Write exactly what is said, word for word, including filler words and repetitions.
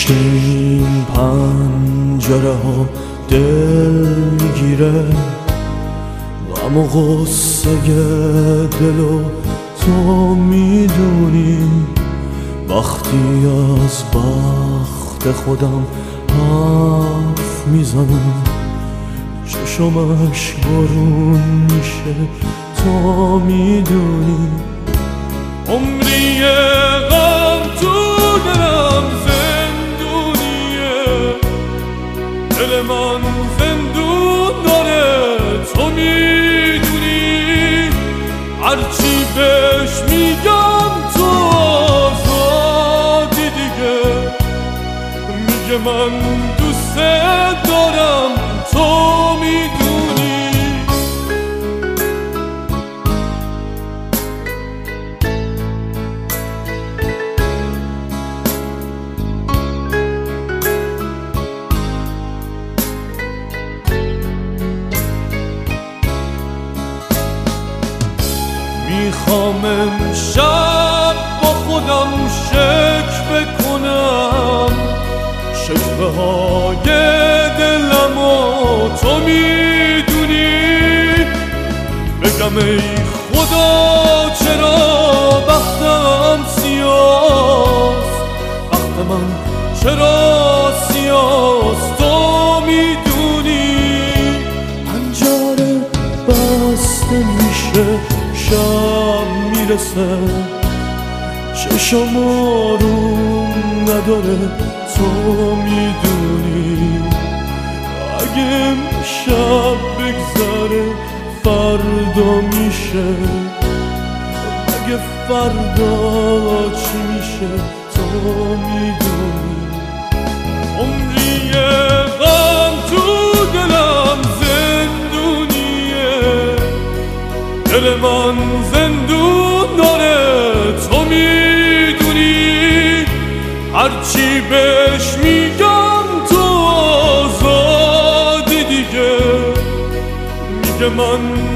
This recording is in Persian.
پشت این پنجره ها دل میگیره، غم و غصه دلو تو میدونی. وقتی از بخت خودم حرف میزنم، چشمش بارون میشه تو میدونی. عمری غم تو دلم زندونیه، دل من زندون داره تو میدونی. هرچی بهش میگم تو آزادی دیگه، میگه من دوست دارم تو میدونی. میخوام امشب با خودم شکوه کنم، شکوه های دلم و تو میدونی. بگم ای خدا چرا بختم سیاست، بخت من چرا سیاست تو میدونی. پنجره بسته میشه شب میرسه، چشم آروم نداره تو میدونی. اگه امشب بگذره فردا میشه، اگه فردا چی میشه تو میدونی. عمری غم تو دلم زندونیه، دل من زندون داره تو میدونی. هرچی بهش میگم تو آزادی دیگه، میگه من